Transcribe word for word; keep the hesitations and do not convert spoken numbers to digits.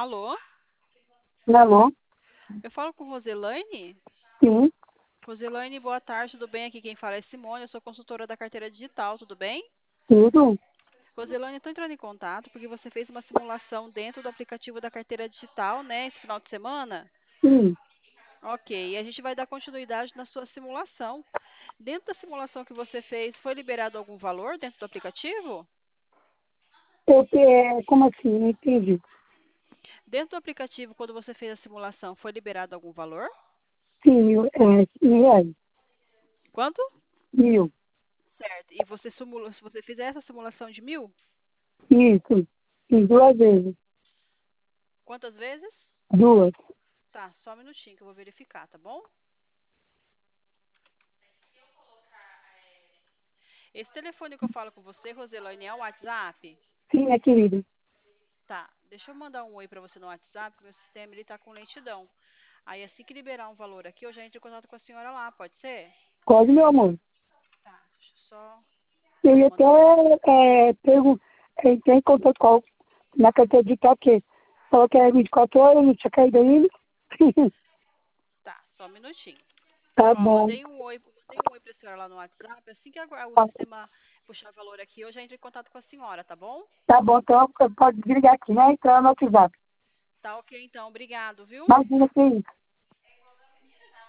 Alô? Alô? Eu falo com Roselaine? Sim, Roselaine, boa tarde, tudo bem? Aqui quem fala é Simone, eu sou consultora da carteira digital, tudo bem? tudo. Roselaine, estou entrando em contato porque você fez uma simulação dentro do aplicativo da carteira digital, né, esse final de semana? Sim. Ok, e a gente vai dar continuidade na sua simulação. Dentro da simulação que você fez, foi liberado algum valor dentro do aplicativo? Eu, é, como assim? Não entendi. Dentro do aplicativo, quando você fez a simulação, foi liberado algum valor? Sim, mil, é, mil reais. Quanto? Mil. Certo. E você simulou, se você fizer essa simulação de mil, Isso. Sim, duas vezes. quantas vezes? Duas. Tá, só um minutinho que eu vou verificar, tá bom? Esse telefone que eu falo com você, Roselaine, é o WhatsApp? Sim, minha querida. Tá, deixa eu mandar um oi pra você no WhatsApp, porque meu sistema ele tá com lentidão. Aí assim que liberar um valor aqui, eu já entro em contato com a senhora lá, pode ser? Pode, meu amor. Tá, deixa eu só Eu ia mandar. até é, pergun- é, entrar em contato com a- na carteira de que falou que é vinte e quatro horas, não tinha caído ainda. Tá, só um minutinho. Tá Ó, bom. mandei um oi, mandei um oi pra senhora lá no WhatsApp. Assim que agora o Tá, sistema puxar valor aqui, eu já entro em contato com a senhora, tá bom? tá bom, então pode desligar aqui, né? Entrar no WhatsApp. Tá ok então, obrigado, viu? Imagina que é isso.